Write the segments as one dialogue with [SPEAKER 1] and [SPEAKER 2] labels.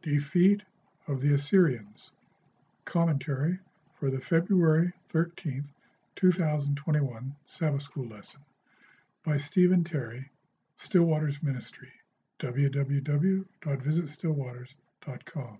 [SPEAKER 1] Defeat of the Assyrians. Commentary for the February 13th, 2021 Sabbath School lesson by Stephen Terry, Stillwaters Ministry, www.visitstillwaters.com.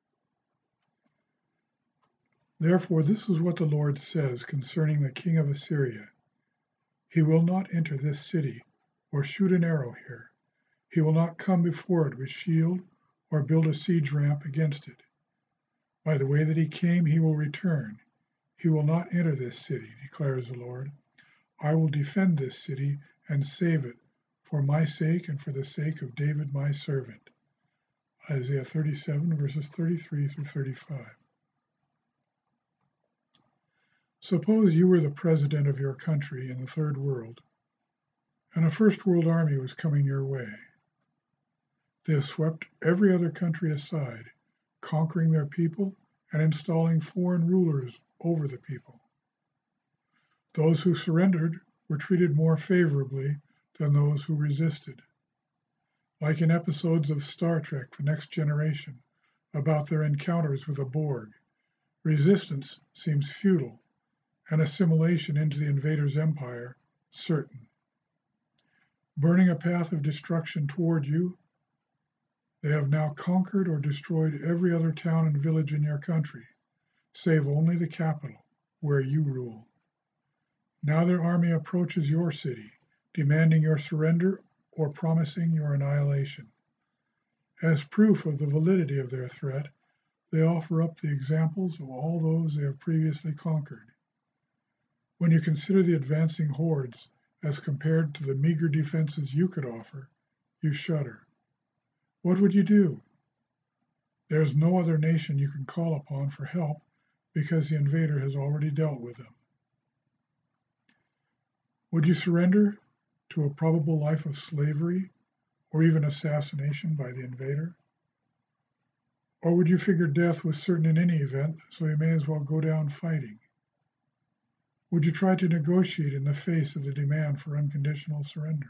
[SPEAKER 1] Therefore, this is what the Lord says concerning the king of Assyria. He will not enter this city or shoot an arrow here. He will not come before it with shield or build a siege ramp against it. By the way that he came, he will return. He will not enter this city, declares the Lord. I will defend this city and save it for my sake and for the sake of David my servant. Isaiah 37, verses 33 through 35. Suppose you were the president of your country in the third world, and a first world army was coming your way. They have swept every other country aside, conquering their people and installing foreign rulers over the people. Those who surrendered were treated more favorably than those who resisted. Like in episodes of Star Trek: The Next Generation about their encounters with the Borg, resistance seems futile and assimilation into the invader's empire certain. Burning a path of destruction toward you, they have now conquered or destroyed every other town and village in your country, save only the capital, where you rule. Now their army approaches your city, demanding your surrender or promising your annihilation. As proof of the validity of their threat, they offer up the examples of all those they have previously conquered. When you consider the advancing hordes as compared to the meager defenses you could offer, you shudder. What would you do? There is no other nation you can call upon for help because the invader has already dealt with them. Would you surrender to a probable life of slavery or even assassination by the invader? Or would you figure death was certain in any event, so you may as well go down fighting? Would you try to negotiate in the face of the demand for unconditional surrender?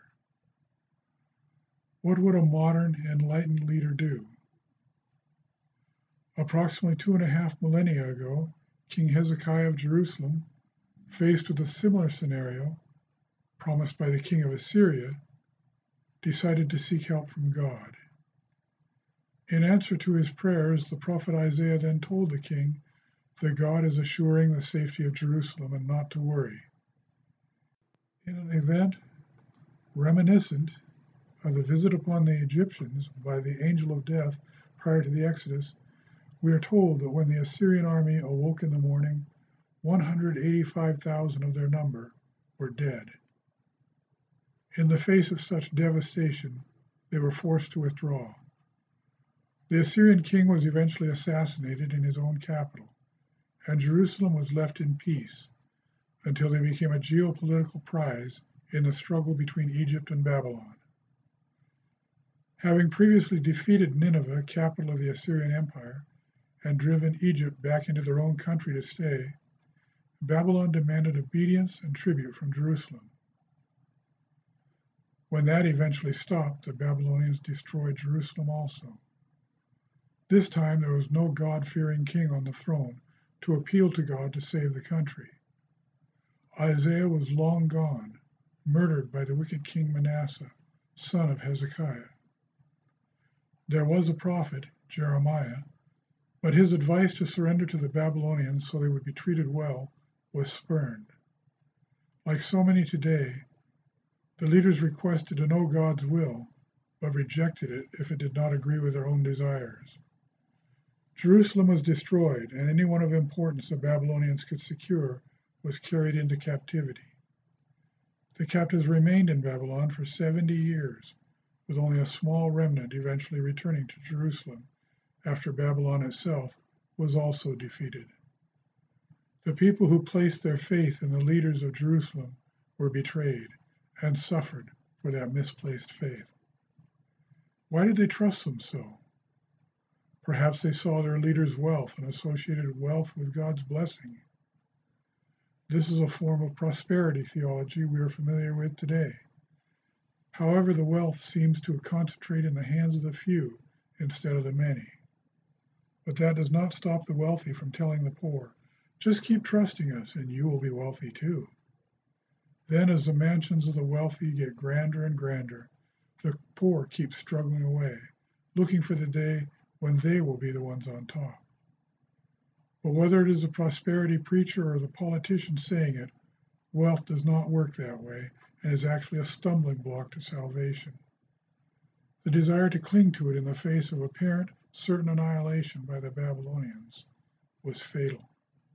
[SPEAKER 1] What would a modern, enlightened leader do? Approximately 2.5 millennia ago, King Hezekiah of Jerusalem, faced with a similar scenario, promised by the king of Assyria, decided to seek help from God. In answer to his prayers, the prophet Isaiah then told the king that God is assuring the safety of Jerusalem and not to worry. In an event reminiscent of the visit upon the Egyptians by the angel of death prior to the Exodus, we are told that when the Assyrian army awoke in the morning, 185,000 of their number were dead. In the face of such devastation, they were forced to withdraw. The Assyrian king was eventually assassinated in his own capital, and Jerusalem was left in peace until they became a geopolitical prize in the struggle between Egypt and Babylon. Having previously defeated Nineveh, capital of the Assyrian Empire, and driven Egypt back into their own country to stay, Babylon demanded obedience and tribute from Jerusalem. When that eventually stopped, the Babylonians destroyed Jerusalem also. This time there was no God-fearing king on the throne to appeal to God to save the country. Isaiah was long gone, murdered by the wicked king Manasseh, son of Hezekiah. There was a prophet, Jeremiah, but his advice to surrender to the Babylonians so they would be treated well was spurned. Like so many today, the leaders requested to know God's will, but rejected it if it did not agree with their own desires. Jerusalem was destroyed, and anyone of importance the Babylonians could secure was carried into captivity. The captives remained in Babylon for 70 years, with only a small remnant eventually returning to Jerusalem after Babylon itself was also defeated. The people who placed their faith in the leaders of Jerusalem were betrayed and suffered for that misplaced faith. Why did they trust them so? Perhaps they saw their leaders' wealth and associated wealth with God's blessing. This is a form of prosperity theology we are familiar with today. However, the wealth seems to concentrate in the hands of the few instead of the many. But that does not stop the wealthy from telling the poor, just keep trusting us and you will be wealthy too. Then as the mansions of the wealthy get grander and grander, the poor keep struggling away, looking for the day when they will be the ones on top. But whether it is the prosperity preacher or the politician saying it, wealth does not work that way and is actually a stumbling block to salvation. The desire to cling to it in the face of apparent certain annihilation by the Babylonians was fatal.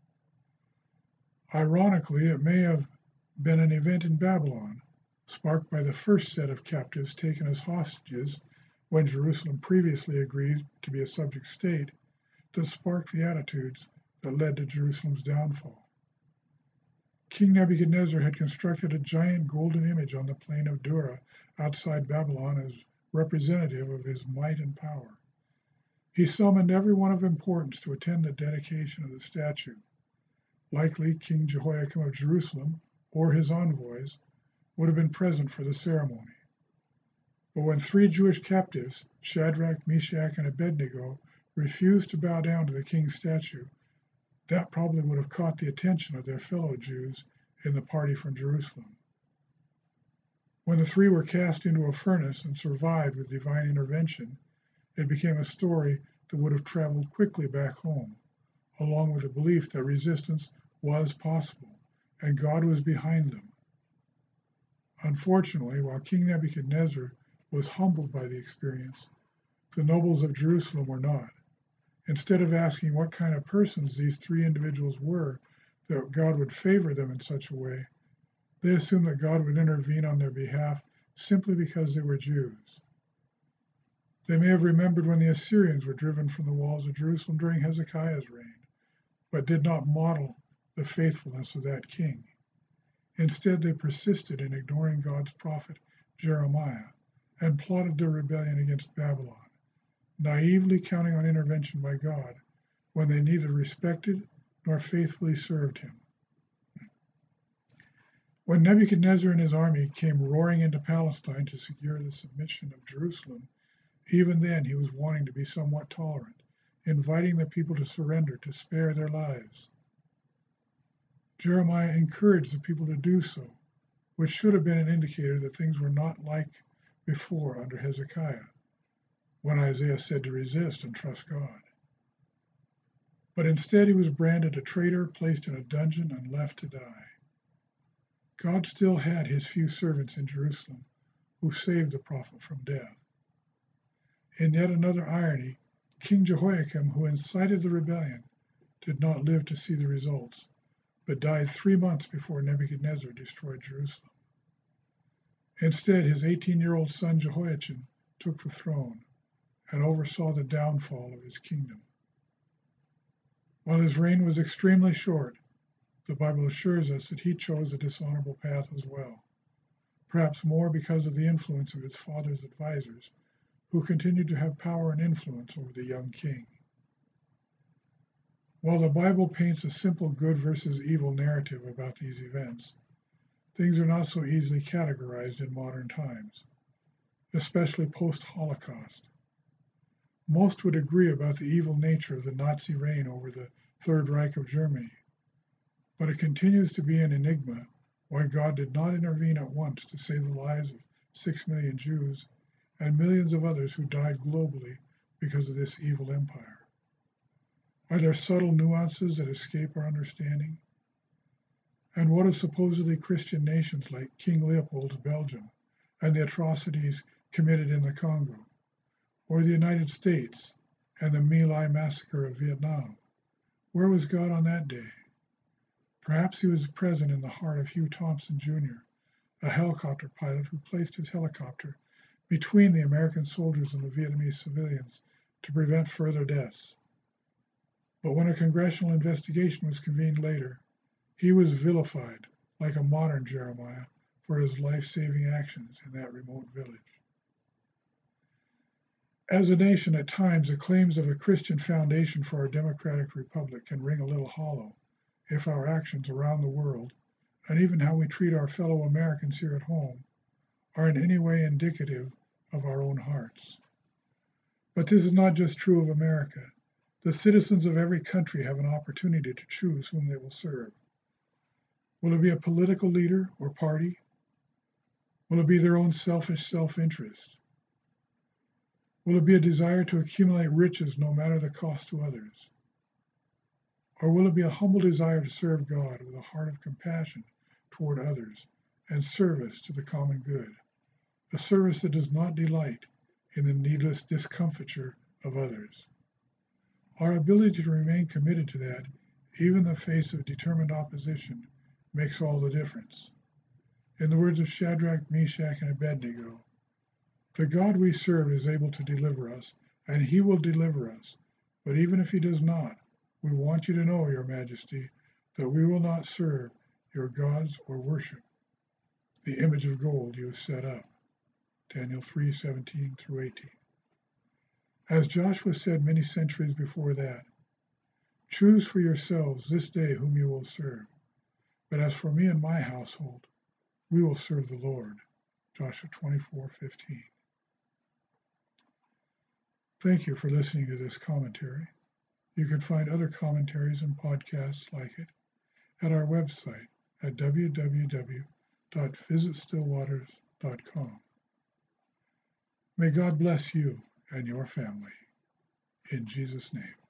[SPEAKER 1] Ironically, it may have been an event in Babylon, sparked by the first set of captives taken as hostages when Jerusalem previously agreed to be a subject state, that sparked the attitudes that led to Jerusalem's downfall. King Nebuchadnezzar had constructed a giant golden image on the plain of Dura outside Babylon as representative of his might and power. He summoned everyone of importance to attend the dedication of the statue. Likely King Jehoiakim of Jerusalem or his envoys would have been present for the ceremony. But when 3 Jewish captives, Shadrach, Meshach, and Abednego, refused to bow down to the king's statue, that probably would have caught the attention of their fellow Jews in the party from Jerusalem. When the 3 were cast into a furnace and survived with divine intervention, it became a story that would have traveled quickly back home, along with the belief that resistance was possible and God was behind them. Unfortunately, while King Nebuchadnezzar was humbled by the experience, the nobles of Jerusalem were not. Instead of asking what kind of persons these 3 individuals were, that God would favor them in such a way, they assumed that God would intervene on their behalf simply because they were Jews. They may have remembered when the Assyrians were driven from the walls of Jerusalem during Hezekiah's reign, but did not model the faithfulness of that king. Instead, they persisted in ignoring God's prophet Jeremiah and plotted their rebellion against Babylon, naively counting on intervention by God when they neither respected nor faithfully served him. When Nebuchadnezzar and his army came roaring into Palestine to secure the submission of Jerusalem, even then he was wanting to be somewhat tolerant, inviting the people to surrender to spare their lives. Jeremiah encouraged the people to do so, which should have been an indicator that things were not like before under Hezekiah, when Isaiah said to resist and trust God. But instead he was branded a traitor, placed in a dungeon, and left to die. God still had his few servants in Jerusalem who saved the prophet from death. In yet another irony, King Jehoiakim, who incited the rebellion, did not live to see the results, but died 3 months before Nebuchadnezzar destroyed Jerusalem. Instead, his 18-year-old son Jehoiachin took the throne and oversaw the downfall of his kingdom. While his reign was extremely short, the Bible assures us that he chose a dishonorable path as well, perhaps more because of the influence of his father's advisors, who continued to have power and influence over the young king. While the Bible paints a simple good versus evil narrative about these events, things are not so easily categorized in modern times, especially post-Holocaust. Most would agree about the evil nature of the Nazi reign over the Third Reich of Germany, but it continues to be an enigma why God did not intervene at once to save the lives of 6 million Jews and millions of others who died globally because of this evil empire. Are there subtle nuances that escape our understanding? And what of supposedly Christian nations like King Leopold's Belgium and the atrocities committed in the Congo, or the United States and the My Lai massacre of Vietnam? Where was God on that day? Perhaps he was present in the heart of Hugh Thompson Jr., a helicopter pilot who placed his helicopter between the American soldiers and the Vietnamese civilians to prevent further deaths. But when a congressional investigation was convened later, he was vilified like a modern Jeremiah for his life-saving actions in that remote village. As a nation, at times, the claims of a Christian foundation for our democratic republic can ring a little hollow if our actions around the world, and even how we treat our fellow Americans here at home, are in any way indicative of our own hearts. But this is not just true of America. The citizens of every country have an opportunity to choose whom they will serve. Will it be a political leader or party? Will it be their own selfish self-interest? Will it be a desire to accumulate riches no matter the cost to others? Or will it be a humble desire to serve God with a heart of compassion toward others and service to the common good, a service that does not delight in the needless discomfiture of others? Our ability to remain committed to that, even in the face of determined opposition, makes all the difference. In the words of Shadrach, Meshach, and Abednego, the God we serve is able to deliver us, and he will deliver us. But even if he does not, we want you to know, Your Majesty, that we will not serve your gods or worship the image of gold you have set up. Daniel 3:17 through 18. As Joshua said many centuries before that, choose for yourselves this day whom you will serve. But as for me and my household, we will serve the Lord. Joshua 24:15. Thank you for listening to this commentary. You can find other commentaries and podcasts like it at our website at www.visitstillwaters.com. May God bless you and your family. In Jesus' name.